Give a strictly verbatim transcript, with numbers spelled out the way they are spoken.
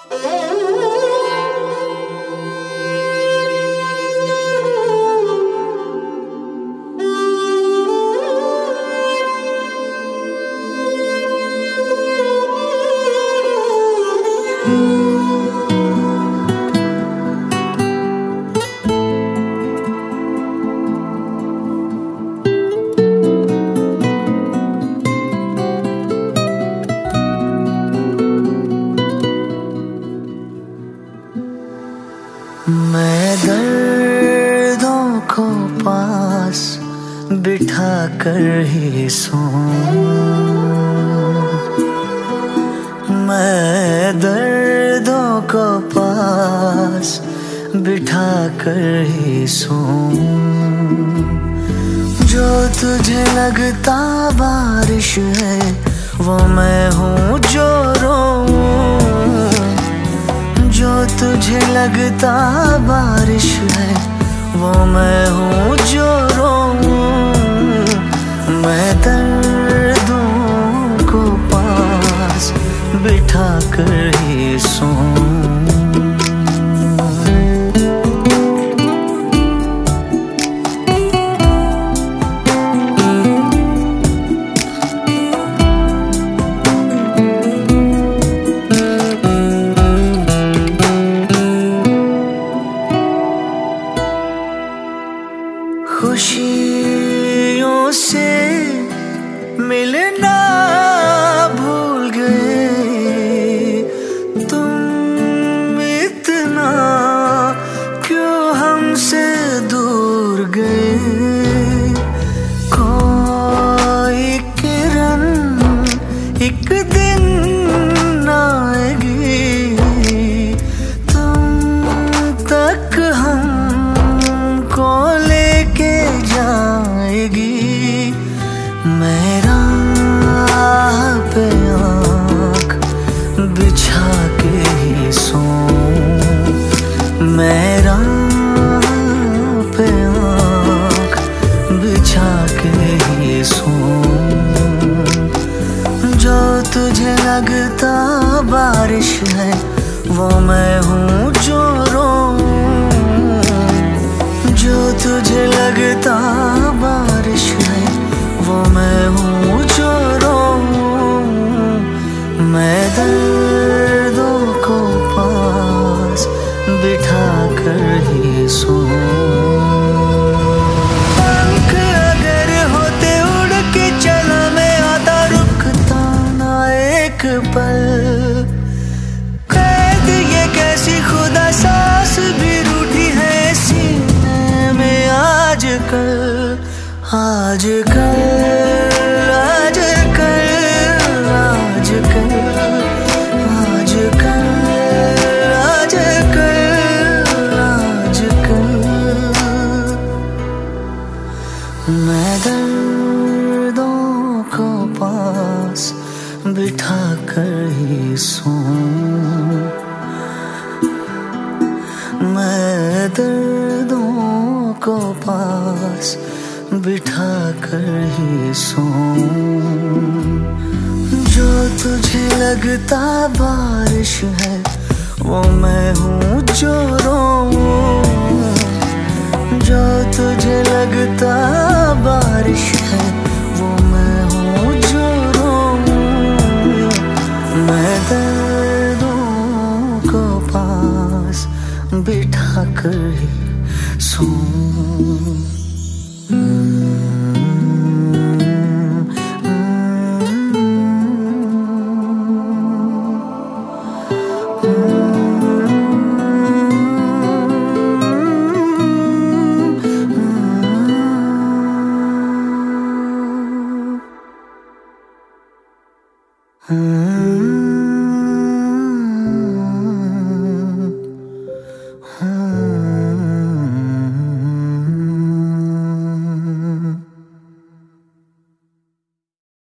मैं दर्दों को पास बिठा कर ही सोऊं, मैं दर्दों को पास बिठा कर ही सोऊं। जो तुझे लगता बारिश है वो मैं हूँ जो रोऊं, जो तुझे लगता बारिश है वो मैं हूँ जो रोऊं। मैं दर्दों को पास बिठा कर ही सोऊं। खुशियों से मिलना भूल गए तुम, इतना क्यों हमसे दूर गए। कोई किरण एक दिन आएगी तुम तक हमको लेके जाएगी। मेरा पे आँख बिछा के ही सोऊं, मेरा पे आँख बिछा के ही सोऊं। जो तुझे लगता बारिश है वो मैं हूँ जो रोऊं, जो तुझे लगता बारिश है वो मैं हूँ जो रोऊं। मैं दर्दों को पास बिठा कर ही सोऊं। पंख अगर होते उड़ के चला मैं आता, रुकता ना एक पल। कैद ये कैसी खुदा सांस भी रूठी है सीने में आजकल, आजकल आजकल आजकल आजकल आजकल आजकल। मैं दर्दों को पास बिठा कर ही सोऊं, मैं दर्दों को पास बिठा कर ही सोऊं। जो तुझे लगता बारिश है वो मैं हूँ जो रोऊं, जो तुझे लगता बारिश है